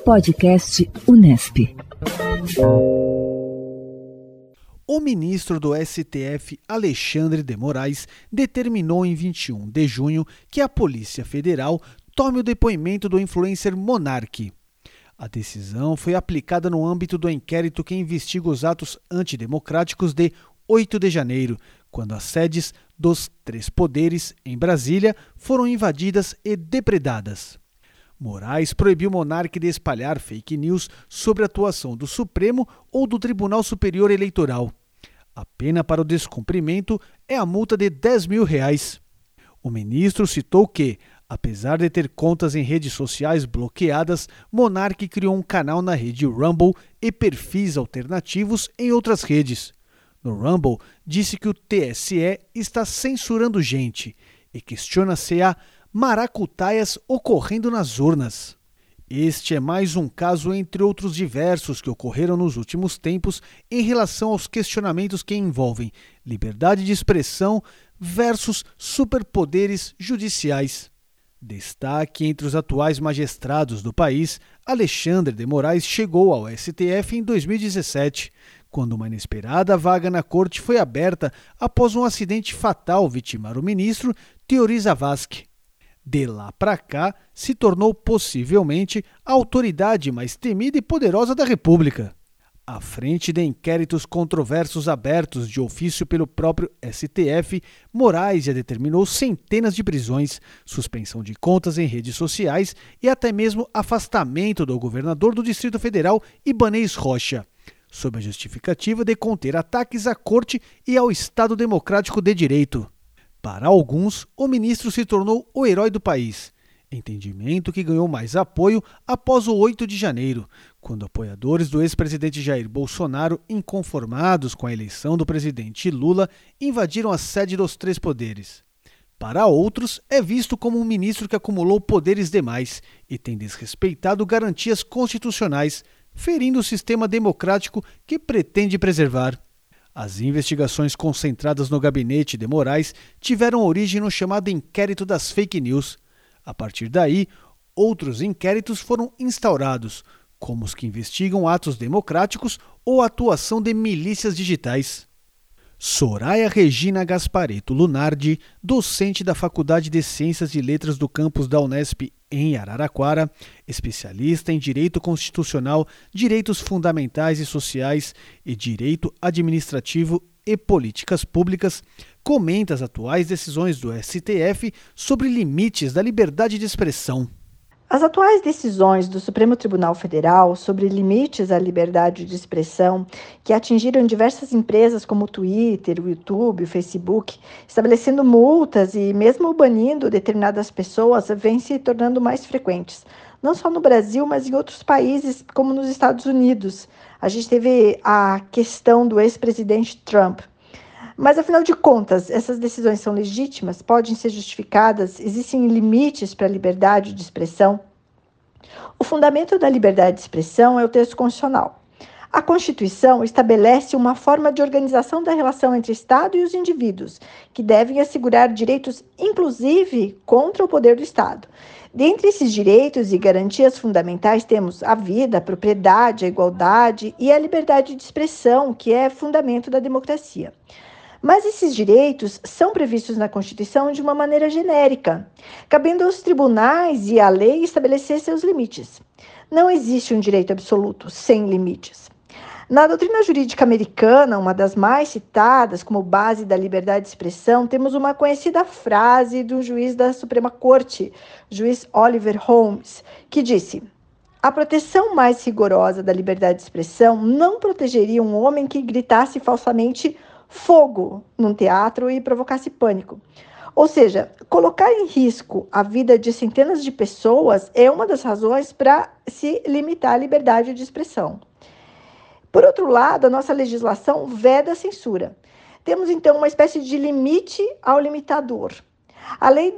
Podcast Unesp. O ministro do STF, Alexandre de Moraes, determinou em 21 de junho que a Polícia Federal tome o depoimento do influencer Monark. A decisão foi aplicada no âmbito do inquérito que investiga os atos antidemocráticos de 8 de janeiro, quando as sedes dos 3 poderes, em Brasília, foram invadidas e depredadas. Moraes proibiu Monark de espalhar fake news sobre a atuação do Supremo ou do Tribunal Superior Eleitoral. A pena para o descumprimento é a multa de R$10 mil. O ministro citou que, apesar de ter contas em redes sociais bloqueadas, Monark criou um canal na rede Rumble e perfis alternativos em outras redes. No Rumble, disse que o TSE está censurando gente e questiona se há maracutaias ocorrendo nas urnas. Este é mais um caso entre outros diversos que ocorreram nos últimos tempos em relação aos questionamentos que envolvem liberdade de expressão versus superpoderes judiciais. Destaque entre os atuais magistrados do país, Alexandre de Moraes chegou ao STF em 2017, quando uma inesperada vaga na corte foi aberta após um acidente fatal vitimar o ministro Teori Zavascki. De lá para cá, se tornou possivelmente a autoridade mais temida e poderosa da República. À frente de inquéritos controversos abertos de ofício pelo próprio STF, Moraes já determinou centenas de prisões, suspensão de contas em redes sociais e até mesmo afastamento do governador do Distrito Federal, Ibanez Rocha, sob a justificativa de conter ataques à corte e ao Estado Democrático de Direito. Para alguns, o ministro se tornou o herói do país, entendimento que ganhou mais apoio após o 8 de janeiro, quando apoiadores do ex-presidente Jair Bolsonaro, inconformados com a eleição do presidente Lula, invadiram a sede dos 3 poderes. Para outros, é visto como um ministro que acumulou poderes demais e tem desrespeitado garantias constitucionais, ferindo o sistema democrático que pretende preservar. As investigações concentradas no gabinete de Moraes tiveram origem no chamado inquérito das fake news. A partir daí, outros inquéritos foram instaurados, como os que investigam atos democráticos ou a atuação de milícias digitais. Soraya Regina Gasparetto Lunardi, docente da Faculdade de Ciências e Letras do campus da Unesp em Araraquara, especialista em Direito Constitucional, Direitos Fundamentais e Sociais e Direito Administrativo e Políticas Públicas, comenta as atuais decisões do STF sobre limites da liberdade de expressão. As atuais decisões do Supremo Tribunal Federal sobre limites à liberdade de expressão, que atingiram diversas empresas como o Twitter, o YouTube, o Facebook, estabelecendo multas e mesmo banindo determinadas pessoas, vêm se tornando mais frequentes. Não só no Brasil, mas em outros países, como nos Estados Unidos. A gente teve a questão do ex-presidente Trump. Mas, afinal de contas, essas decisões são legítimas? Podem ser justificadas? Existem limites para a liberdade de expressão? O fundamento da liberdade de expressão é o texto constitucional. A Constituição estabelece uma forma de organização da relação entre o Estado e os indivíduos, que devem assegurar direitos, inclusive, contra o poder do Estado. Dentre esses direitos e garantias fundamentais temos a vida, a propriedade, a igualdade e a liberdade de expressão, que é fundamento da democracia. Mas esses direitos são previstos na Constituição de uma maneira genérica, cabendo aos tribunais e à lei estabelecer seus limites. Não existe um direito absoluto, sem limites. Na doutrina jurídica americana, uma das mais citadas como base da liberdade de expressão, temos uma conhecida frase do juiz da Suprema Corte, juiz Oliver Holmes, que disse: "A proteção mais rigorosa da liberdade de expressão não protegeria um homem que gritasse falsamente fogo num teatro e provocasse pânico." Ou seja, colocar em risco a vida de centenas de pessoas é uma das razões para se limitar a liberdade de expressão. Por outro lado, a nossa legislação veda a censura. Temos, então, uma espécie de limite ao limitador. A Lei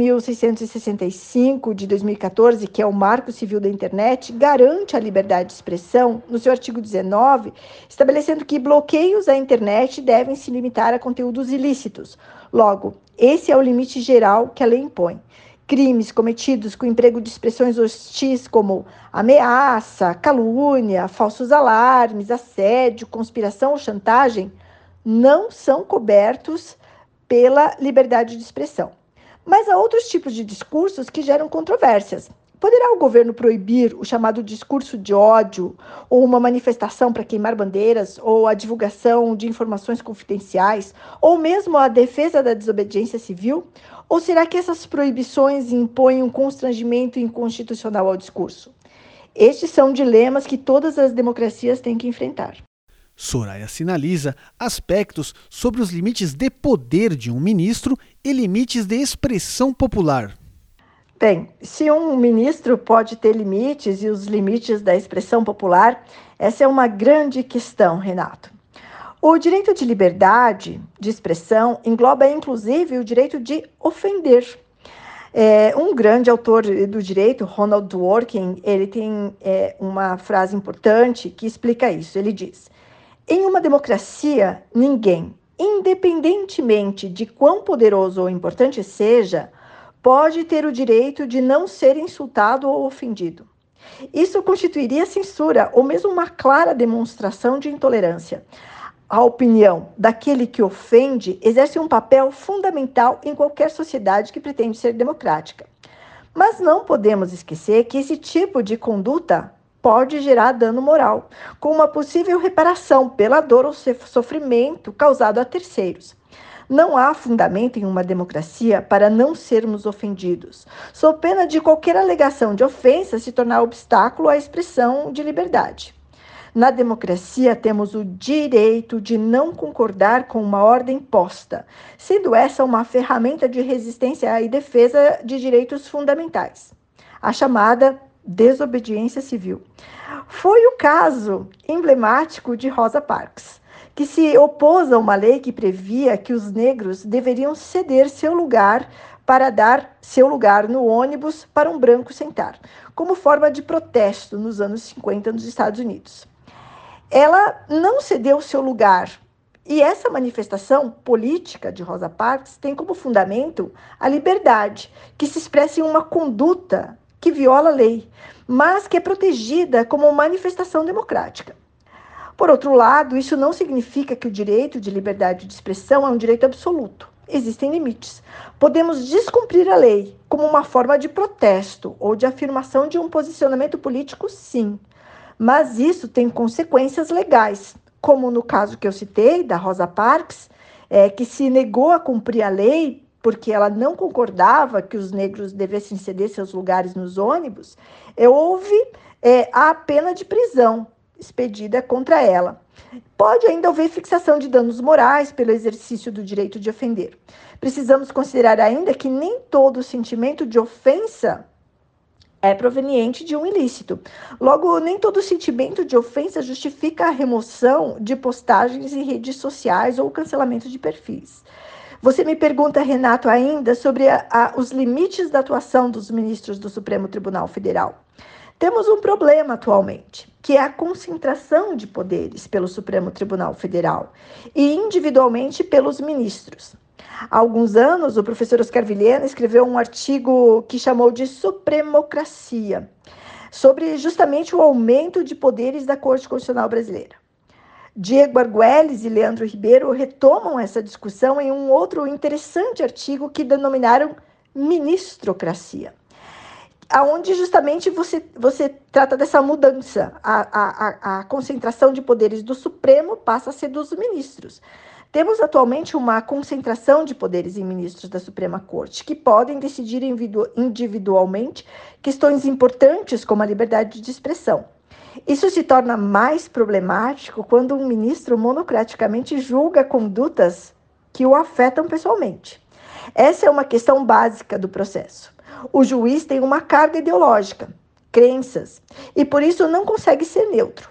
12.665, de 2014, que é o Marco Civil da Internet, garante a liberdade de expressão no seu artigo 19, estabelecendo que bloqueios à internet devem se limitar a conteúdos ilícitos. Logo, esse é o limite geral que a lei impõe. crimes cometidos com emprego de expressões hostis como ameaça, calúnia, falsos alarmes, assédio, conspiração ou chantagem não são cobertos pela liberdade de expressão. Mas há outros tipos de discursos que geram controvérsias. Poderá o governo proibir o chamado discurso de ódio, ou uma manifestação para queimar bandeiras, ou a divulgação de informações confidenciais, ou mesmo a defesa da desobediência civil? Ou será que essas proibições impõem um constrangimento inconstitucional ao discurso? Estes são dilemas que todas as democracias têm que enfrentar. Soraya sinaliza aspectos sobre os limites de poder de um ministro e limites de expressão popular. Bem, se um ministro pode ter limites e os limites da expressão popular, essa é uma grande questão, Renato. O direito de liberdade de expressão engloba, inclusive, o direito de ofender. Um grande autor do direito, Ronald Dworkin, ele tem uma frase importante que explica isso. Ele diz: em uma democracia, ninguém, independentemente de quão poderoso ou importante seja, pode ter o direito de não ser insultado ou ofendido. Isso constituiria censura ou mesmo uma clara demonstração de intolerância. A opinião daquele que ofende exerce um papel fundamental em qualquer sociedade que pretende ser democrática. Mas não podemos esquecer que esse tipo de conduta pode gerar dano moral, com uma possível reparação pela dor ou sofrimento causado a terceiros. Não há fundamento em uma democracia para não sermos ofendidos, sob pena de qualquer alegação de ofensa se tornar obstáculo à expressão de liberdade. Na democracia, temos o direito de não concordar com uma ordem posta, sendo essa uma ferramenta de resistência e defesa de direitos fundamentais, a chamada desobediência civil. Foi o caso emblemático de Rosa Parks, que se opôs a uma lei que previa que os negros deveriam ceder seu lugar para dar seu lugar no ônibus para um branco sentar, como forma de protesto nos anos 50 nos Estados Unidos. Ela não cedeu seu lugar, e essa manifestação política de Rosa Parks tem como fundamento a liberdade, que se expressa em uma conduta que viola a lei, mas que é protegida como manifestação democrática. Por outro lado, isso não significa que o direito de liberdade de expressão é um direito absoluto. Existem limites. Podemos descumprir a lei como uma forma de protesto ou de afirmação de um posicionamento político, sim. Mas isso tem consequências legais, como no caso que eu citei, da Rosa Parks, que se negou a cumprir a lei porque ela não concordava que os negros devessem ceder seus lugares nos ônibus, houve a pena de prisão expedida contra ela. Pode ainda haver fixação de danos morais pelo exercício do direito de ofender. Precisamos considerar ainda que nem todo sentimento de ofensa é proveniente de um ilícito. Logo, nem todo sentimento de ofensa justifica a remoção de postagens em redes sociais ou o cancelamento de perfis. Você me pergunta, Renato, ainda sobre os limites da atuação dos ministros do Supremo Tribunal Federal. Temos um problema atualmente, que é a concentração de poderes pelo Supremo Tribunal Federal e individualmente pelos ministros. Há alguns anos, o professor Oscar Vilhena escreveu um artigo que chamou de Supremocracia, sobre justamente o aumento de poderes da Corte Constitucional Brasileira. Diego Argüelles e Leandro Ribeiro retomam essa discussão em um outro interessante artigo que denominaram Ministrocracia, onde justamente você trata dessa mudança. A concentração de poderes do Supremo passa a ser dos ministros. Temos atualmente uma concentração de poderes em ministros da Suprema Corte, que podem decidir individualmente questões importantes como a liberdade de expressão. Isso se torna mais problemático quando um ministro monocraticamente julga condutas que o afetam pessoalmente. Essa é uma questão básica do processo. O juiz tem uma carga ideológica, crenças, e por isso não consegue ser neutro.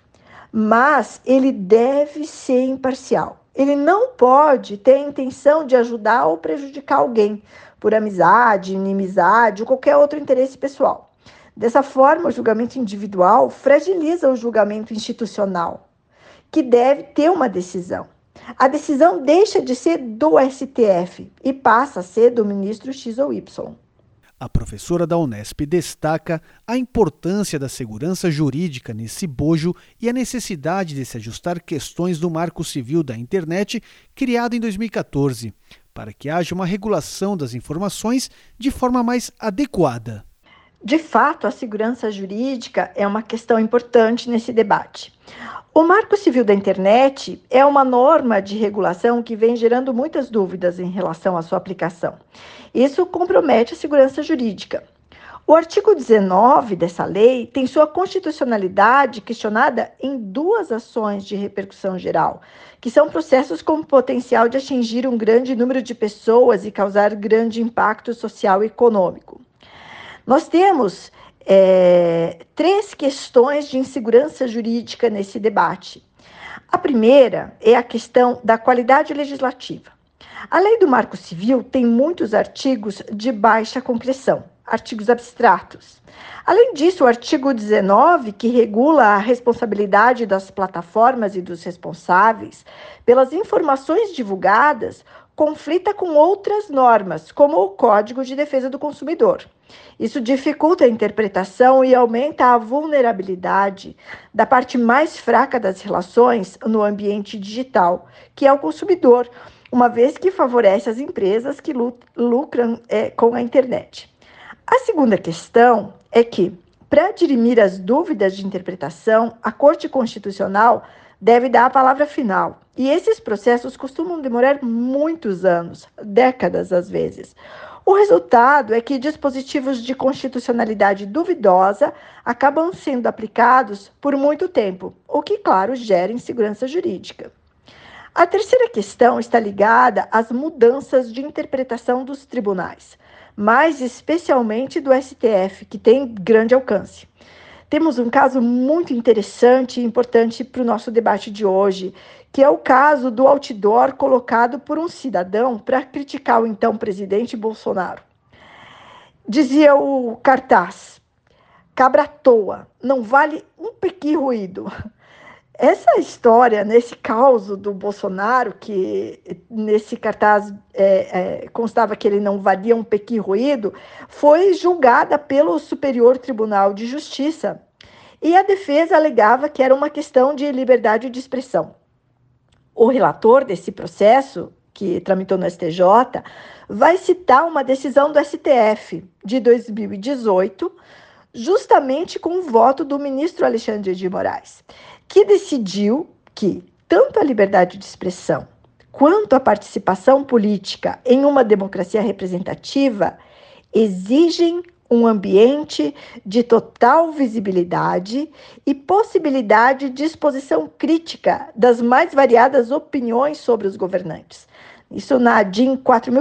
Mas ele deve ser imparcial. Ele não pode ter a intenção de ajudar ou prejudicar alguém por amizade, inimizade ou qualquer outro interesse pessoal. Dessa forma, o julgamento individual fragiliza o julgamento institucional, que deve ter uma decisão. A decisão deixa de ser do STF e passa a ser do ministro X ou Y. A professora da Unesp destaca a importância da segurança jurídica nesse bojo e a necessidade de se ajustar questões do Marco Civil da Internet, criado em 2014, para que haja uma regulação das informações de forma mais adequada. De fato, a segurança jurídica é uma questão importante nesse debate. O Marco Civil da Internet é uma norma de regulação que vem gerando muitas dúvidas em relação à sua aplicação. Isso compromete a segurança jurídica. O artigo 19 dessa lei tem sua constitucionalidade questionada em duas ações de repercussão geral, que são processos com potencial de atingir um grande número de pessoas e causar grande impacto social e econômico. Nós temos três questões de insegurança jurídica nesse debate. A primeira é a questão da qualidade legislativa. A lei do Marco Civil tem muitos artigos de baixa concreção, artigos abstratos. Além disso, o artigo 19, que regula a responsabilidade das plataformas e dos responsáveis pelas informações divulgadas, conflita com outras normas, como o Código de Defesa do Consumidor. Isso dificulta a interpretação e aumenta a vulnerabilidade da parte mais fraca das relações no ambiente digital, que é o consumidor, uma vez que favorece as empresas que lucram com a internet. A segunda questão é que, para dirimir as dúvidas de interpretação, a Corte Constitucional deve dar a palavra final. E esses processos costumam demorar muitos anos, décadas às vezes. O resultado é que dispositivos de constitucionalidade duvidosa acabam sendo aplicados por muito tempo, o que, claro, gera insegurança jurídica. A terceira questão está ligada às mudanças de interpretação dos tribunais, mais especialmente do STF, que tem grande alcance. Temos um caso muito interessante e importante para o nosso debate de hoje, que é o caso do outdoor colocado por um cidadão para criticar o então presidente Bolsonaro. Dizia o cartaz: cabra à toa, não vale um pequi ruído. Essa história, nesse caos do Bolsonaro, que nesse cartaz constava que ele não valia um pequi ruído, foi julgada pelo Superior Tribunal de Justiça e a defesa alegava que era uma questão de liberdade de expressão. O relator desse processo, que tramitou no STJ, vai citar uma decisão do STF de 2018, justamente com o voto do ministro Alexandre de Moraes, que decidiu que tanto a liberdade de expressão quanto a participação política em uma democracia representativa exigem um ambiente de total visibilidade e possibilidade de exposição crítica das mais variadas opiniões sobre os governantes. Isso na DIN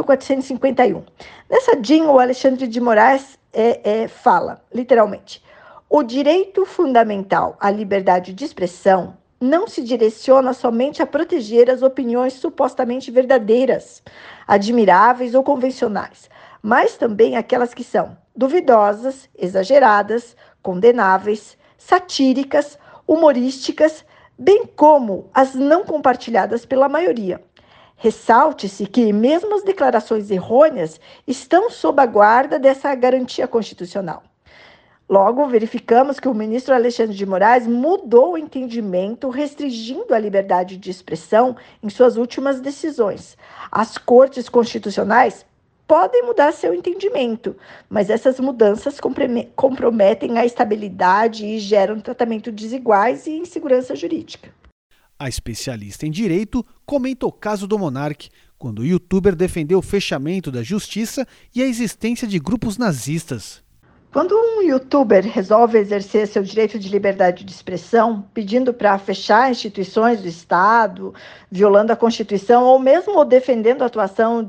4.451. Nessa DIN, o Alexandre de Moraes fala, literalmente: o direito fundamental à liberdade de expressão não se direciona somente a proteger as opiniões supostamente verdadeiras, admiráveis ou convencionais, mas também aquelas que são duvidosas, exageradas, condenáveis, satíricas, humorísticas, bem como as não compartilhadas pela maioria. Ressalte-se que mesmo as declarações errôneas estão sob a guarda dessa garantia constitucional. Logo, verificamos que o ministro Alexandre de Moraes mudou o entendimento, restringindo a liberdade de expressão em suas últimas decisões. As cortes constitucionais podem mudar seu entendimento, mas essas mudanças comprometem a estabilidade e geram tratamento desiguais e insegurança jurídica. A especialista em direito comenta o caso do Monark, quando o youtuber defendeu o fechamento da justiça e a existência de grupos nazistas. Quando um youtuber resolve exercer seu direito de liberdade de expressão, pedindo para fechar instituições do Estado, violando a Constituição, ou mesmo defendendo a atuação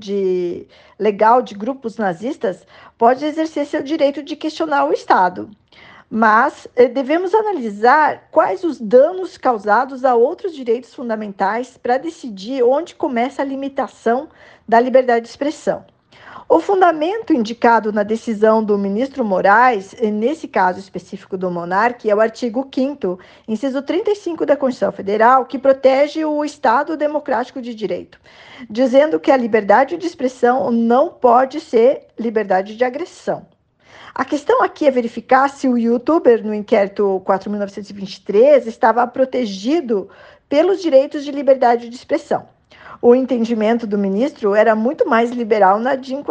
legal de grupos nazistas, pode exercer seu direito de questionar o Estado. Mas devemos analisar quais os danos causados a outros direitos fundamentais para decidir onde começa a limitação da liberdade de expressão. O fundamento indicado na decisão do ministro Moraes, nesse caso específico do Monark, é o artigo 5º, inciso 35 da Constituição Federal, que protege o Estado democrático de direito, dizendo que a liberdade de expressão não pode ser liberdade de agressão. A questão aqui é verificar se o youtuber, no inquérito 4.923, estava protegido pelos direitos de liberdade de expressão. O entendimento do ministro era muito mais liberal na DIN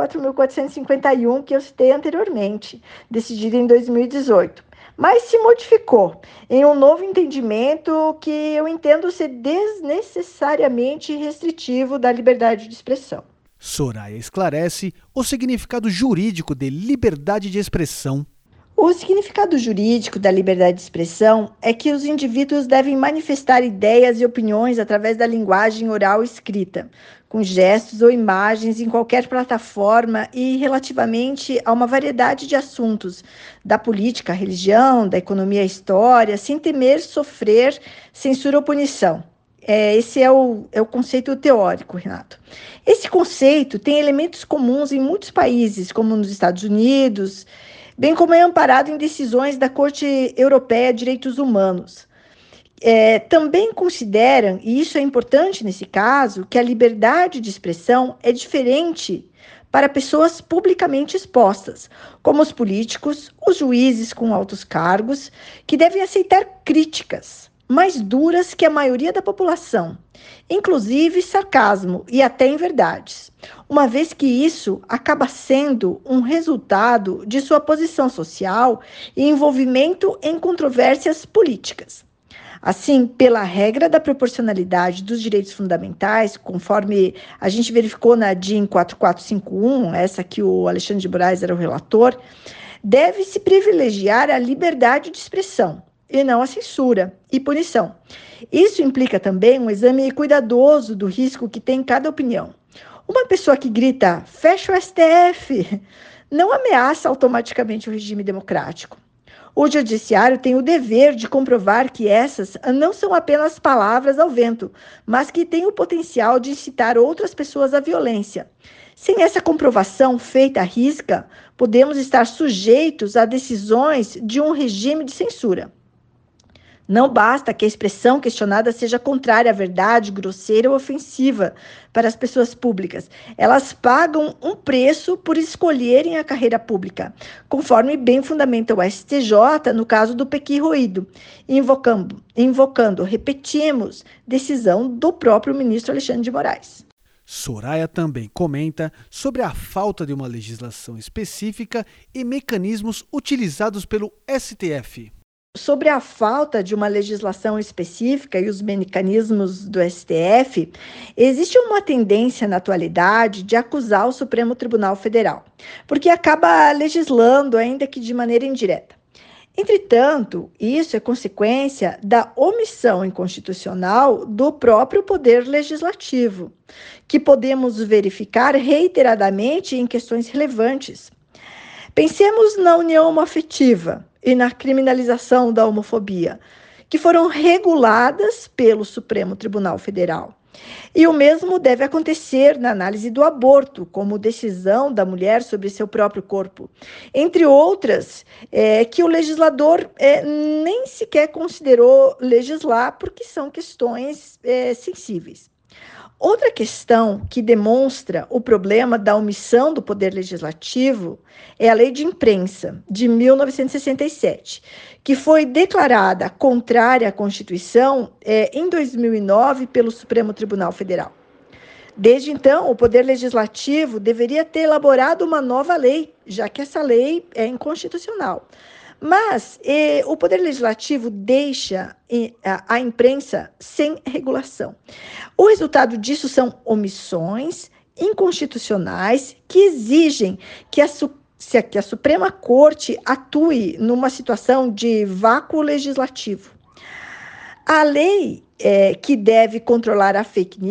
4.451, que eu citei anteriormente, decidida em 2018. Mas se modificou em um novo entendimento que eu entendo ser desnecessariamente restritivo da liberdade de expressão. Soraya esclarece o significado jurídico de liberdade de expressão. O significado jurídico da liberdade de expressão é que os indivíduos devem manifestar ideias e opiniões através da linguagem oral e escrita, com gestos ou imagens em qualquer plataforma e relativamente a uma variedade de assuntos, da política à religião, da economia à história, sem temer sofrer censura ou punição. Esse é o conceito teórico, Renato. Esse conceito tem elementos comuns em muitos países, como nos Estados Unidos, bem como é amparado em decisões da Corte Europeia de Direitos Humanos. Também consideram, e isso é importante nesse caso, que a liberdade de expressão é diferente para pessoas publicamente expostas, como os políticos, os juízes com altos cargos, que devem aceitar críticas mais duras que a maioria da população, inclusive sarcasmo e até inverdades, uma vez que isso acaba sendo um resultado de sua posição social e envolvimento em controvérsias políticas. Assim, pela regra da proporcionalidade dos direitos fundamentais, conforme a gente verificou na DIN 4451, essa que o Alexandre de Moraes era o relator, deve-se privilegiar a liberdade de expressão, e não a censura e punição. Isso implica também um exame cuidadoso do risco que tem cada opinião. Uma pessoa que grita, fecha o STF, não ameaça automaticamente o regime democrático. O judiciário tem o dever de comprovar que essas não são apenas palavras ao vento, mas que têm o potencial de incitar outras pessoas à violência. Sem essa comprovação feita à risca, podemos estar sujeitos a decisões de um regime de censura. Não basta que a expressão questionada seja contrária à verdade, grosseira ou ofensiva para as pessoas públicas. Elas pagam um preço por escolherem a carreira pública, conforme bem fundamenta o STJ no caso do Pequi Roído, invocando, repetimos, decisão do próprio ministro Alexandre de Moraes. Soraya também comenta sobre a falta de uma legislação específica e mecanismos utilizados pelo STF. Sobre a falta de uma legislação específica e os mecanismos do STF, existe uma tendência na atualidade de acusar o Supremo Tribunal Federal, porque acaba legislando, ainda que de maneira indireta. Entretanto, isso é consequência da omissão inconstitucional do próprio Poder Legislativo, que podemos verificar reiteradamente em questões relevantes. Pensemos na união homoafetiva e na criminalização da homofobia, que foram reguladas pelo Supremo Tribunal Federal. E o mesmo deve acontecer na análise do aborto, como decisão da mulher sobre seu próprio corpo, entre outras, que o legislador nem sequer considerou legislar, porque são questões sensíveis. Outra questão que demonstra o problema da omissão do Poder Legislativo é a Lei de Imprensa, de 1967, que foi declarada contrária à Constituição em 2009 pelo Supremo Tribunal Federal. Desde então, o Poder Legislativo deveria ter elaborado uma nova lei, já que essa lei é inconstitucional. Mas o Poder Legislativo deixa a imprensa sem regulação. O resultado disso são omissões inconstitucionais que exigem que a Suprema Corte atue numa situação de vácuo legislativo. A lei que deve controlar as fake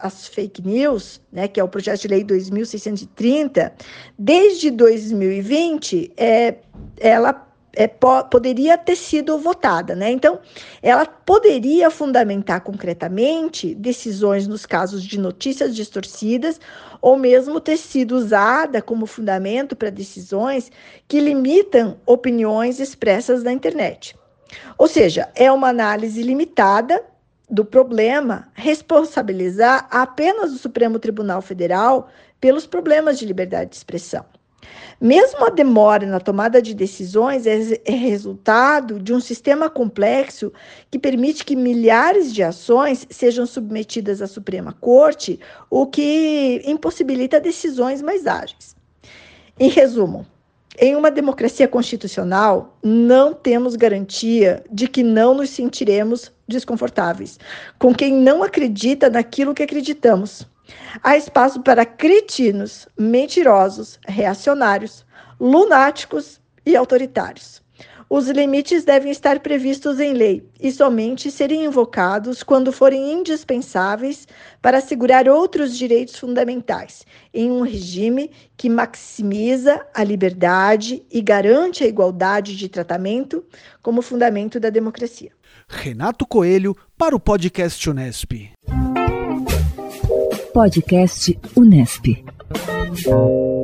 news, né, que é o projeto de lei 2630, desde 2020, ela poderia ter sido votada, né? Então, ela poderia fundamentar concretamente decisões nos casos de notícias distorcidas ou mesmo ter sido usada como fundamento para decisões que limitam opiniões expressas na internet. Ou seja, é uma análise limitada do problema responsabilizar apenas o Supremo Tribunal Federal pelos problemas de liberdade de expressão. Mesmo a demora na tomada de decisões é resultado de um sistema complexo que permite que milhares de ações sejam submetidas à Suprema Corte, o que impossibilita decisões mais ágeis. Em resumo, em uma democracia constitucional, não temos garantia de que não nos sentiremos desconfortáveis com quem não acredita naquilo que acreditamos. Há espaço para cretinos, mentirosos, reacionários, lunáticos e autoritários. Os limites devem estar previstos em lei e somente serem invocados quando forem indispensáveis para assegurar outros direitos fundamentais, em um regime que maximiza a liberdade e garante a igualdade de tratamento como fundamento da democracia. Renato Coelho para o podcast Unesp. Podcast Unesp.